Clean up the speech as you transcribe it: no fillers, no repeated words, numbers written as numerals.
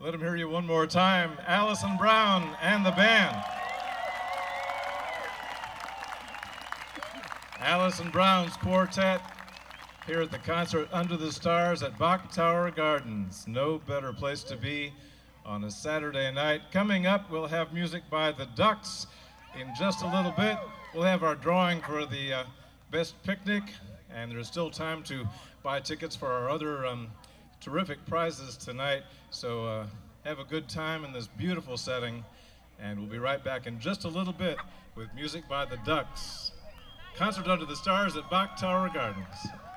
Let them hear you one more time. Alison Brown and the band. Alison Brown's quartet here at the concert Under the Stars at Bok Tower Gardens. No better place to be on a Saturday night. Coming up, we'll have music by the Ducks. In just a little bit, we'll have our drawing for the best picnic, and there's still time to buy tickets for our other terrific prizes tonight. So have a good time in this beautiful setting, and we'll be right back in just a little bit with music by the Ducks. Concert Under the Stars at Bok Tower Gardens.